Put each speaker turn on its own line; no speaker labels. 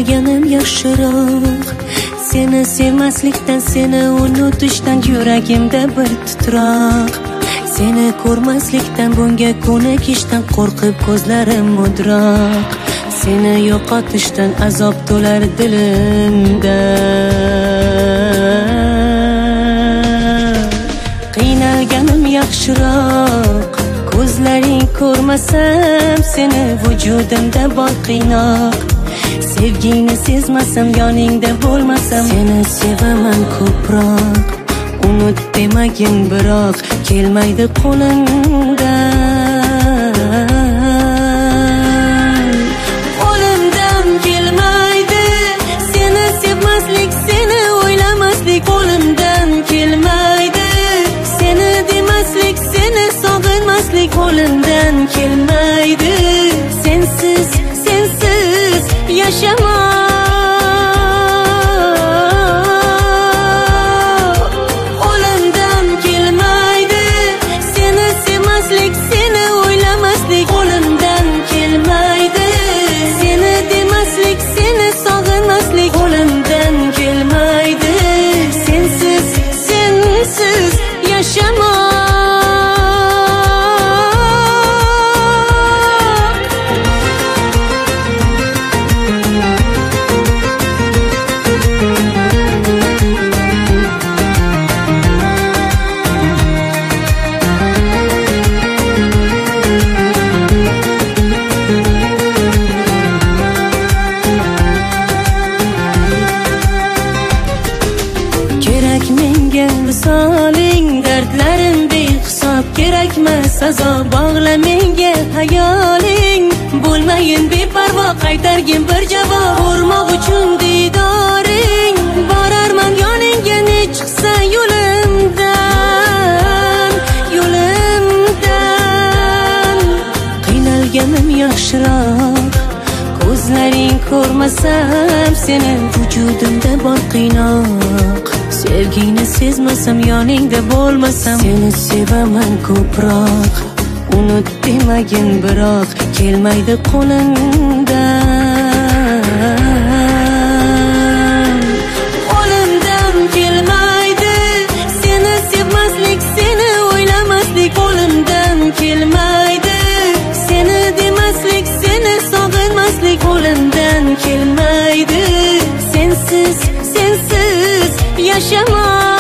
qiynalganim yaxshiroq. Seni sevmaslikdan, seni unutishdan yuragimda bir titroq. Seni ko'rmaslikdan, bunga ko'nikishdan qo'rqib ko'zlarim mudroq. Seni yo'qotishdan azob to'lar dilimda. Qiynalganim yaxshiroq, ko'zlaring ko'rmasam seni vujudimda bor qiynoq. Sevgingni sezmasam, yoningda bo'lmasam, seni sevaman ko'proq. Unut demagin biroq kelmaydi qo'limdan. Qo'limdan kelmaydi seni sevmaslik, seni o'ylamaslik. Qo'limdan kelmaydi seni demaslik, seni sog'inmaslik. Qo'limdan kelmaydi sensiz, sensiz yaşamak. Qo'limdan kelmaydi seni sevmaslik, seni o'ylamaslik. Qo'limdan kelmaydi seni demaslik, seni sog'inmaslik. Qo'limdan kelmaydi sensiz, sensiz yaşamak. Kerak menga visoling, dardlarim behisob. Kerakmas azob, bog'la menga hayoling. Bo'lmayin beparvo, qaytargin bir javob. Urmoq uchun didoring, borarman yoningga ne chiqsa yo'limdan, yo'limdan. Qiynalganim yaxshiroq, ko'zlaring ko'rmasam seni vujudimda bor qiynoq. Sevgingni sezmasam, yoningda bo'lmasam, seni sevaman ko'proq. Unut demagin biroq kelmaydi qo'limdan. Qo'limdan kelmaydi seni sevmaslik, seni o'ylamaslik. Qo'limdan kelmaydi seni demaslik, seni sog'inmaslik. Qo'limdan kelmaydi sensiz, sensiz yaşamak.